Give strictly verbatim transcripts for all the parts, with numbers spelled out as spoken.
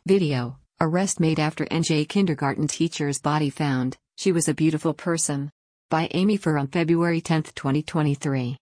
Video: Arrest made after N J kindergarten teacher's body found. She was a beautiful person. By Amy Fur on February tenth, twenty twenty-three.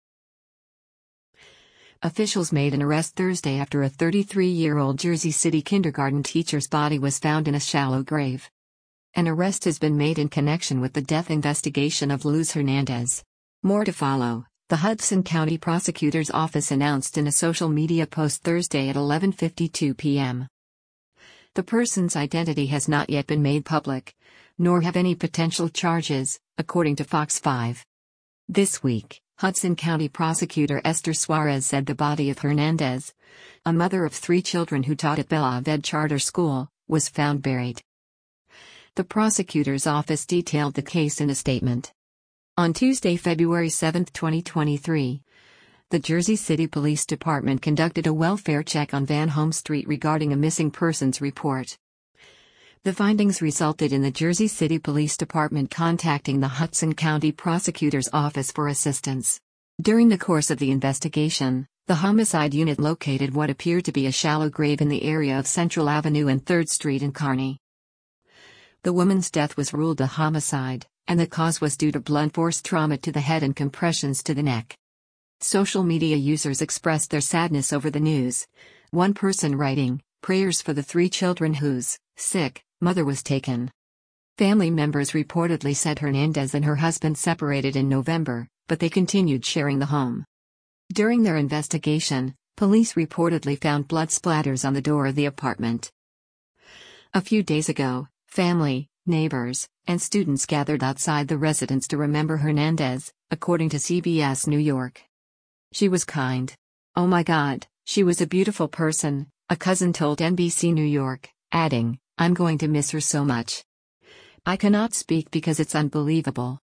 Officials made an arrest Thursday after a thirty-three-year-old Jersey City kindergarten teacher's body was found in a shallow grave. An arrest has been made in connection with the death investigation of Luz Hernandez. More to follow, the Hudson County Prosecutor's Office announced in a social media post Thursday at eleven fifty-two p m The person's identity has not yet been made public, nor have any potential charges, according to Fox five. This week, Hudson County Prosecutor Esther Suarez said the body of Hernandez, a mother of three children who taught at Bella Ved Charter School, was found buried. The prosecutor's office detailed the case in a statement. On Tuesday, February seventh, twenty twenty-three, the Jersey City Police Department conducted a welfare check on Van Home Street regarding a missing persons report. The findings resulted in the Jersey City Police Department contacting the Hudson County Prosecutor's Office for assistance. During the course of the investigation, the homicide unit located what appeared to be a shallow grave in the area of Central Avenue and third Street in Kearny. The woman's death was ruled a homicide, and the cause was due to blunt force trauma to the head and compressions to the neck. Social media users expressed their sadness over the news, one person writing, "Prayers for the three children whose sick mother was taken." Family members reportedly said Hernandez and her husband separated in November, but they continued sharing the home. During their investigation, police reportedly found blood splatters on the door of the apartment. A few days ago, family, neighbors, and students gathered outside the residence to remember Hernandez, according to C B S New York. "She was kind. Oh my God, she was a beautiful person," a cousin told N B C New York, adding, "I'm going to miss her so much. I cannot speak because it's unbelievable."